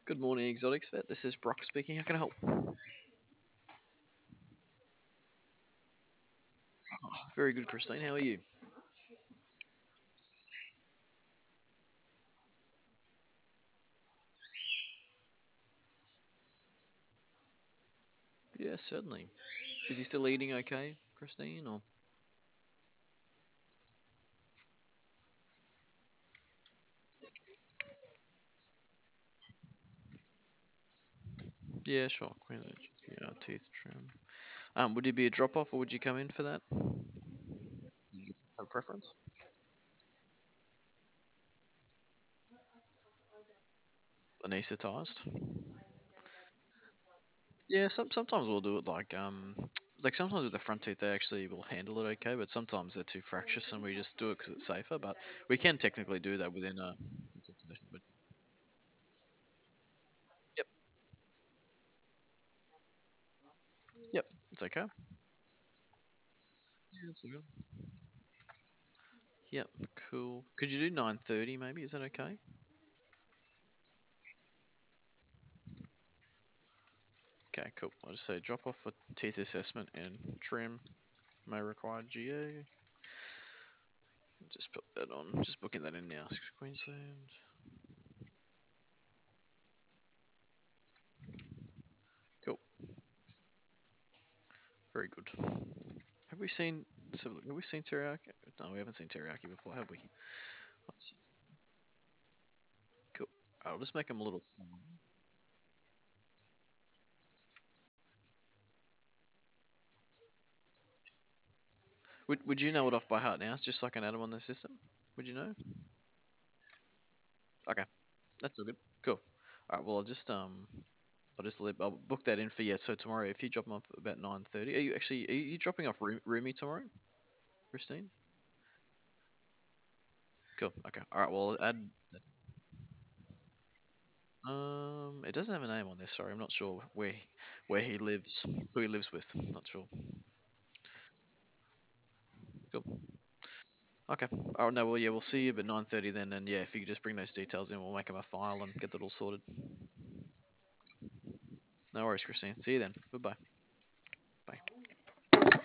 Good morning, Exotics Vet. This is Brock speaking. How can I help? Very good, Christine. How are you? Yeah, certainly. Is he still eating okay, Christine? Or yeah, sure. Queensland, yeah, teeth trim. Would it be a drop off or would you come in for that? You have a preference? Anesthetized. Yeah, sometimes we'll do it like sometimes with the front teeth they actually will handle it okay, but sometimes they're too fractious and we just do it because it's safer. But we can technically do that within a. But yep, yep, it's okay. Yeah, it's all good. Yep, cool. Could you do 9:30 maybe? Is that okay? Okay, cool. I'll just say drop off for teeth assessment and trim may require GA. Just put that on. Just booking that in now. Queensland. Cool. Very good. Have we seen? So have we seen teriyaki? No, we haven't seen teriyaki before, have we? Cool. I'll just make them a little. Would you know it off by heart now? It's just so I can add them on the system. Would you know? Okay, that's all good. Cool. All right. Well, I'll book that in for you. So tomorrow, if you drop them off about 9:30, are you dropping off Roomy tomorrow, Christine? Cool. Okay. All right. Well, add. It doesn't have a name on this. Sorry, I'm not sure where he lives, who he lives with. Not sure. Cool. Okay. Oh no. Well, yeah, we'll see you at 9:30 then, and yeah, if you could just bring those details in, we'll make them a file and get that all sorted. No worries, Christine. See you then. Goodbye. Bye.